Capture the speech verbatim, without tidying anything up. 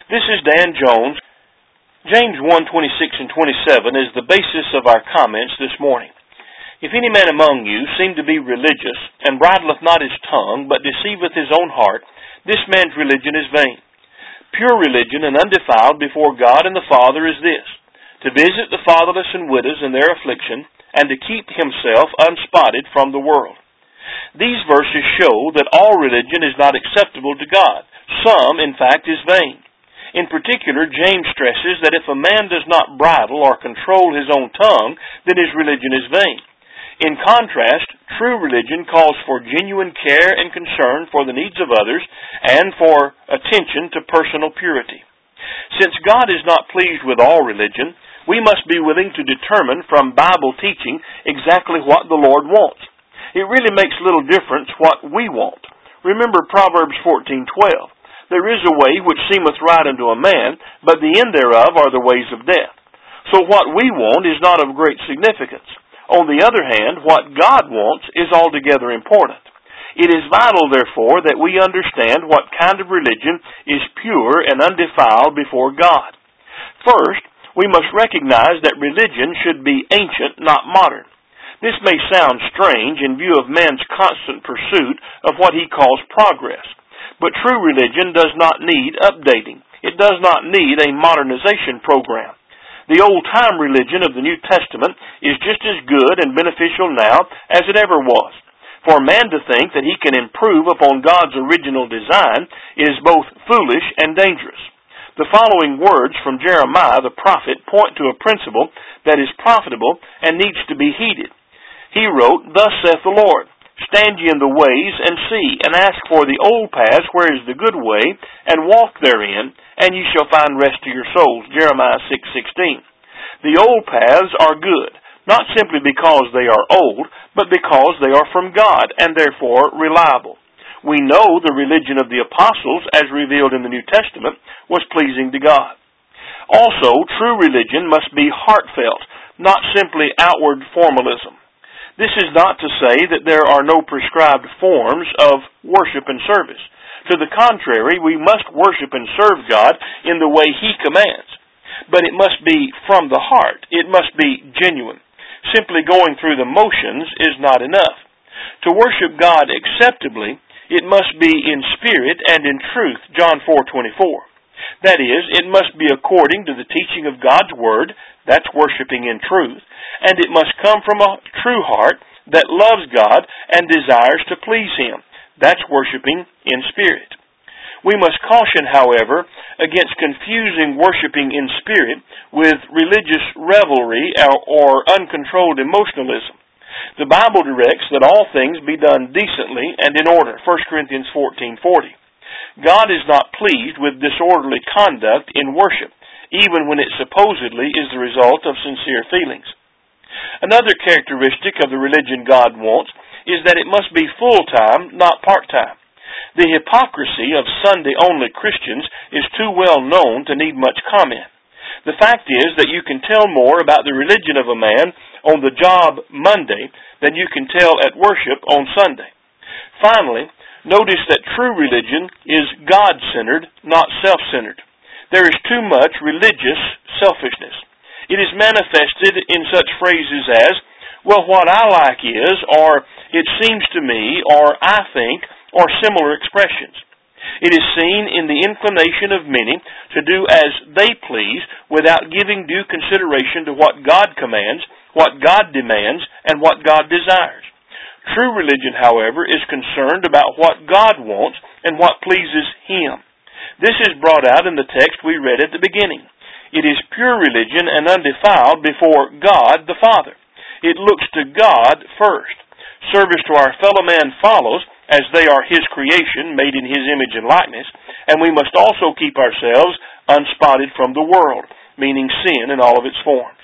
This is Dan Jones. James one, twenty-six and twenty-seven is the basis of our comments this morning. If any man among you seem to be religious, and bridleth not his tongue, but deceiveth his own heart, this man's religion is vain. Pure religion and undefiled before God and the Father is this, to visit the fatherless and widows in their affliction, and to keep himself unspotted from the world. These verses show that all religion is not acceptable to God. Some, in fact, is vain. In particular, James stresses that if a man does not bridle or control his own tongue, then his religion is vain. In contrast, true religion calls for genuine care and concern for the needs of others and for attention to personal purity. Since God is not pleased with all religion, we must be willing to determine from Bible teaching exactly what the Lord wants. It really makes little difference what we want. Remember Proverbs fourteen twelve. There is a way which seemeth right unto a man, but the end thereof are the ways of death. So what we want is not of great significance. On the other hand, what God wants is altogether important. It is vital, therefore, that we understand what kind of religion is pure and undefiled before God. First, we must recognize that religion should be ancient, not modern. This may sound strange in view of man's constant pursuit of what he calls progress. But true religion does not need updating. It does not need a modernization program. The old-time religion of the New Testament is just as good and beneficial now as it ever was. For a man to think that he can improve upon God's original design is both foolish and dangerous. The following words from Jeremiah the prophet point to a principle that is profitable and needs to be heeded. He wrote, Thus saith the Lord, Stand ye in the ways, and see, and ask for the old paths, where is the good way, and walk therein, and ye shall find rest to your souls. Jeremiah six sixteen. The old paths are good, not simply because they are old, but because they are from God, and therefore reliable. We know the religion of the apostles, as revealed in the New Testament, was pleasing to God. Also, true religion must be heartfelt, not simply outward formalism. This is not to say that there are no prescribed forms of worship and service. To the contrary, we must worship and serve God in the way He commands. But it must be from the heart. It must be genuine. Simply going through the motions is not enough. To worship God acceptably, it must be in spirit and in truth, John four twenty-four. That is, it must be according to the teaching of God's Word, that's worshiping in truth, and it must come from a true heart that loves God and desires to please Him. That's worshiping in spirit. We must caution, however, against confusing worshiping in spirit with religious revelry or uncontrolled emotionalism. The Bible directs that all things be done decently and in order, First Corinthians fourteen forty. God is not pleased with disorderly conduct in worship, even when it supposedly is the result of sincere feelings. Another characteristic of the religion God wants is that it must be full-time, not part-time. The hypocrisy of Sunday-only Christians is too well known to need much comment. The fact is that you can tell more about the religion of a man on the job Monday than you can tell at worship on Sunday. Finally, notice that true religion is God-centered, not self-centered. There is too much religious selfishness. It is manifested in such phrases as, well, what I like is, or it seems to me, or I think, or similar expressions. It is seen in the inclination of many to do as they please without giving due consideration to what God commands, what God demands, and what God desires. True religion, however, is concerned about what God wants and what pleases Him. This is brought out in the text we read at the beginning. It is pure religion and undefiled before God the Father. It looks to God first. Service to our fellow man follows, as they are His creation, made in His image and likeness, and we must also keep ourselves unspotted from the world, meaning sin in all of its forms.